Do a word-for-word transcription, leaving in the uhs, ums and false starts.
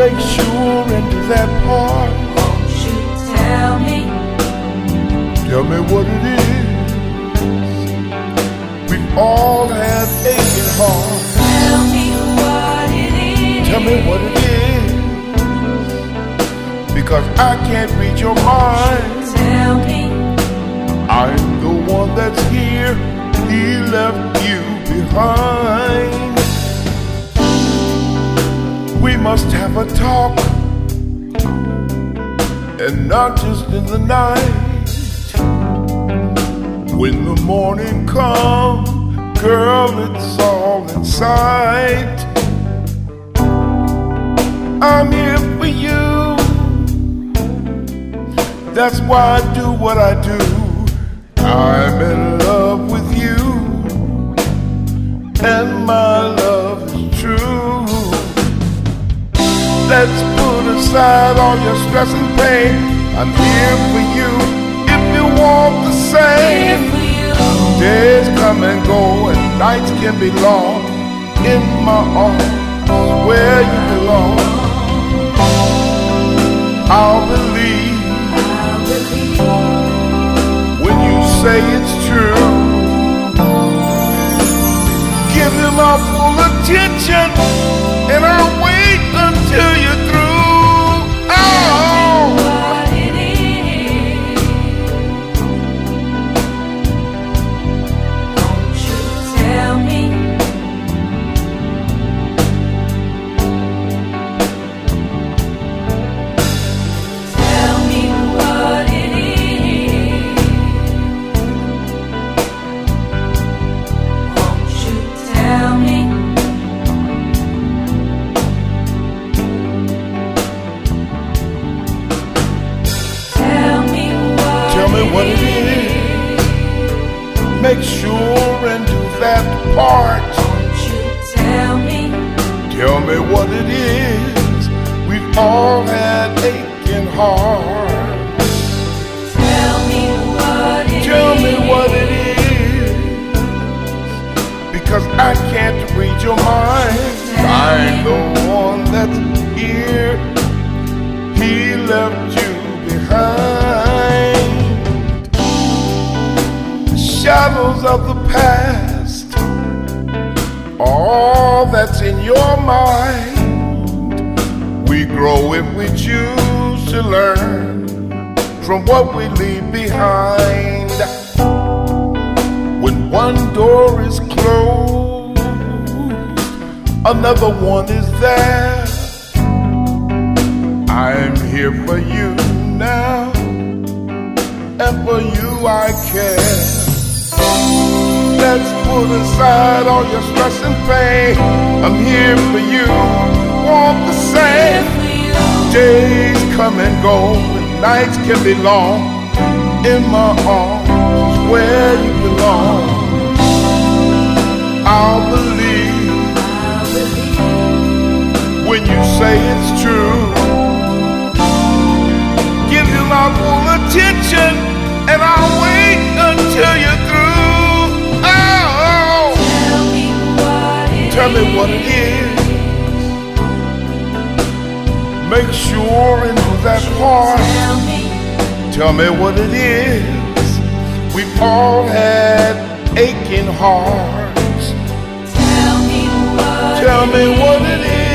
make sure and do that part. Won't you tell me? Tell me what it is. We've all had aching hearts. Tell me what it is. Tell me what it is. Because I can't read your mind. Tell me. I'm the one that's here. He left you behind. We must have a talk, and not just in the night. When the morning comes, girl, it's all in sight. I'm here for you. That's why I do what I do. I'm in love with you, and my love is true. Let's put aside all your stress and pain. I'm here for you if you want the same. Days come and go and nights can be long. In my arms is where you belong. I'll believe when you say it's true. Give you my full attention, and I'll wait until you're through. Oh, What it is. Won't you tell me? Tell me what it is. Won't you tell me? Tell me what tell me what it is. Make sure and do that part. Won't you tell me? Tell me what it is. We've all had aching hearts. Tell me what it is. Tell me what it is. Because I can't read your mind. I'm the one that's here. He left you behind. The shadows of the past, all that's in your mind. We grow if we choose to learn from what we leave behind. When one door is closed, another one is there. I'm here for you now, and for you I care. Let's put aside all your stress and pain. I'm here for you, want the same. Days come and go, and nights can be long. In my arms is where you belong. I'll believe when you say it's true. Give you my full attention, and I'll wait until you're through. Oh, Tell me what it tell me what it is. Make sure and do that part. Tell me. Tell me what it is. We've all had aching hearts. Tell me what Tell me it what it is.